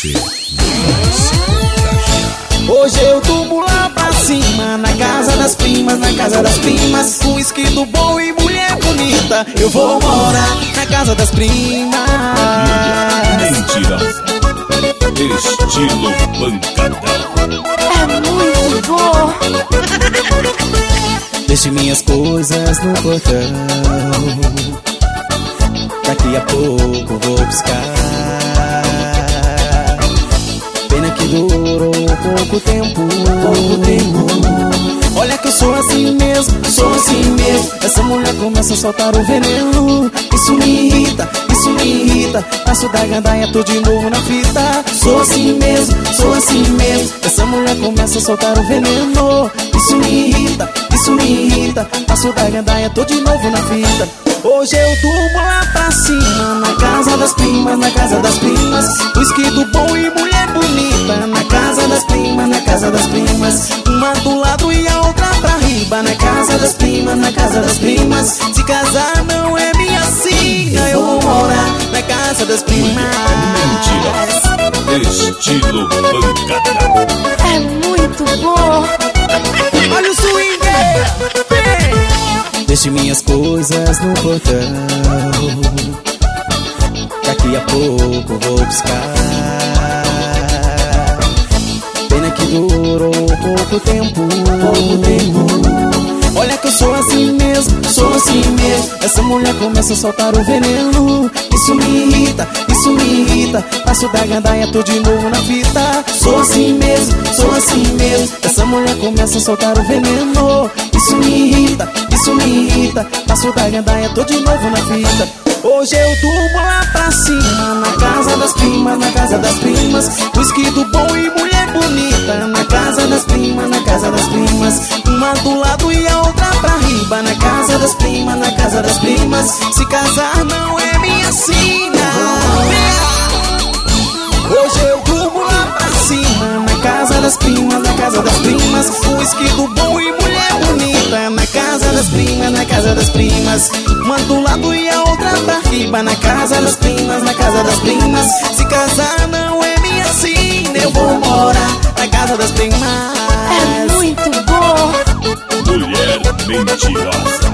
você vai se contagiar. Hoje eu durmo lá pra cima, na casa das primas, na casa das primas. Com esquilo bom e mulher bonita, eu vou morar na casa das primas. Mentirosa, estilo pancadão. É muito bom. Deixe minhas coisas no portão, daqui a pouco vou buscar. Pena que durou pouco tempo. Olha que eu sou assim mesmo, sou assim mesmo. Essa mulher começa a soltar o veneno. Isso me irrita, isso me irrita. Passo da gandaia, tô de novo na fita. Sou assim mesmo, sou assim mesmo. Essa mulher começa a soltar o veneno. Isso me irrita, isso me irrita. Passo da gandaia, tô de novo na fita. Hoje eu durmo lá pra cima, na casa das primas, na casa das primas. Whisky do bom e mulher bonita, na casa das primas, na casa das primas. Uma do lado e a outra pra riba, na casa das primas, na casa das primas. Se casar não é minha sina, eu vou morar na casa das primas. Mentirosa, estilo pancadão. É muito bom. Olha o swing, vem! Deixe minhas coisas no portão, daqui a pouco vou buscar. Pena que durou pouco tempo. Olha que eu sou assim mesmo, sou assim mesmo. Essa mulher começa a soltar o veneno. Isso me irrita, isso me irrita. Passo da gandaia, tô de novo na fita. Sou assim mesmo, sou assim mesmo. Essa mulher começa a soltar o veneno. Isso me irrita, isso me irrita. Passo da gandaia, tô de novo na fita. Hoje eu durmo lá pra cima, na casa das primas, na casa das primas. Whisky do bom e mulher bonita, na casa das primas, na casa das primas. Uma do lado e a outra pra riba, na casa das primas, na casa das primas. Se casar não é minha sina. Hoje eu durmo lá pra cima, na casa das primas, na casa das primas. Whisky do bom e mulher bonita, na casa das primas, na casa das primas. Uma do lado e a outra pra riba, na casa das primas, na casa das primas. Se casar não é minha sina, eu vou morar na casa das primas. É muito bom. Mulher mentirosa.